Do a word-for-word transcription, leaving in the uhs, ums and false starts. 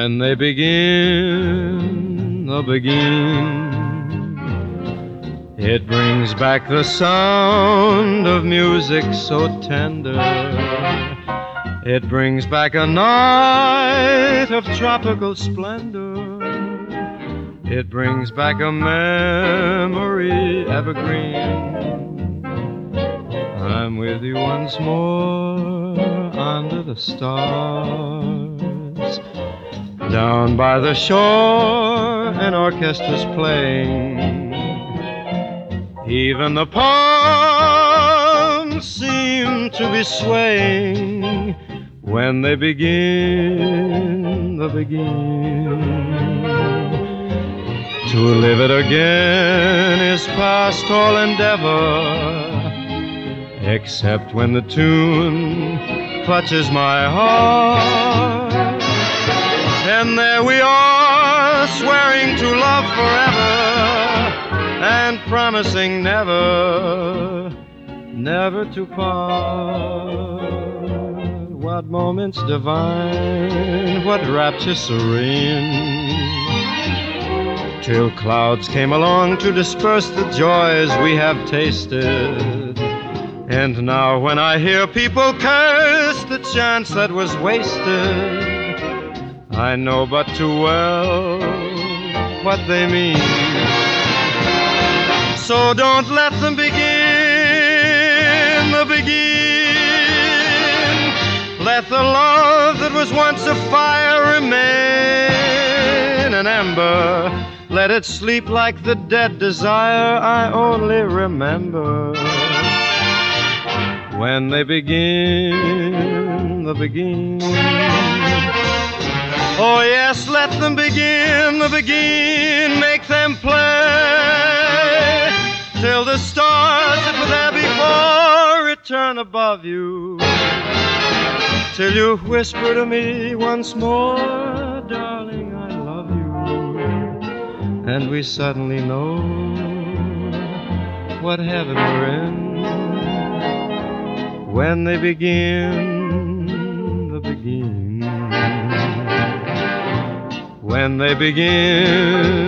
When they begin the begin, it brings back the sound of music so tender. It brings back a night of tropical splendor. It brings back a memory evergreen. I'm with you once more under the stars. Down by the shore, an orchestra's playing. Even the palms seem to be swaying when they begin the begin. To live it again is past all endeavor, except when the tune clutches my heart. And there we are, swearing to love forever, and promising never, never to part. What moments divine, what rapture serene, till clouds came along to disperse the joys we have tasted. And now when I hear people curse the chance that was wasted, I know but too well what they mean. So don't let them begin the begin. Let the love that was once a fire remain an ember. Let it sleep like the dead desire I only remember. When they begin the begin. Oh yes, let them begin the begin. Make them play till the stars that were there before return above you, till you whisper to me once more, darling, I love you. And we suddenly know what heaven we're in. When they begin the begin. When they begin